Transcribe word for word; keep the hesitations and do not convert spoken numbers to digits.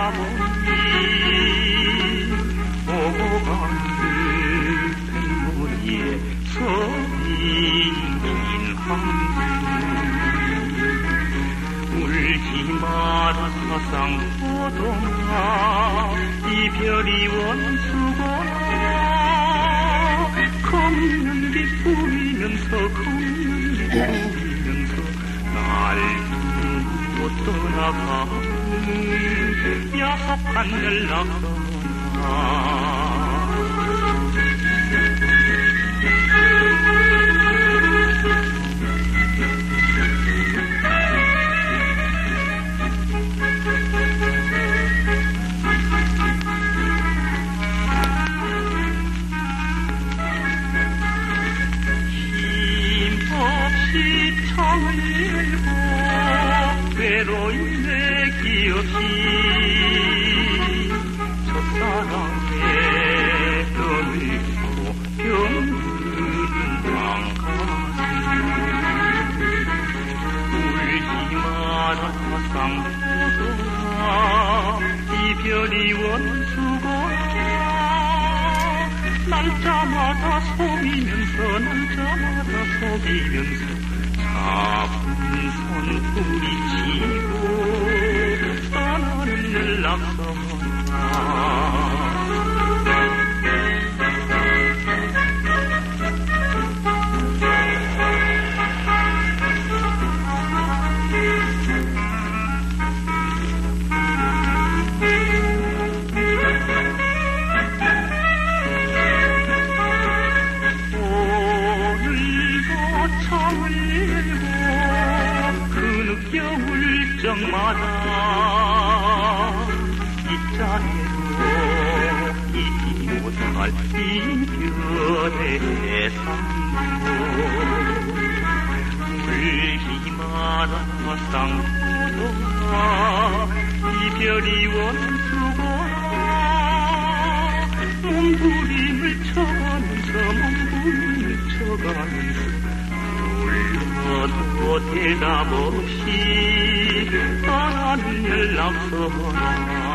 대나무니 오고 가는 뱃머리에 서린 한숨 울지 마라 사상포동아 이별이 원수구나 걷는 게 보이면서 걷는 게 보이면서 날 두고 떠나가는 야속한 연락선아 창을 열고 외로이 내 기억이 첫사랑에 떠밀고 병드는 망가지 울지 마라 쌍포동아 이별이 원수구나 날짜마다 속이면서 날짜마다 속이면서 아픈 손 뿌리치고 떠나는 연락선아 겨울정마다 이 자리로 잊지 못할 이별의 상도 울지 마라 쌍포동아 이별이 원수구나 몸부림을 쳐가면서 몸부림을 쳐가면서 불러도 대답 없이 떠나는 연락선아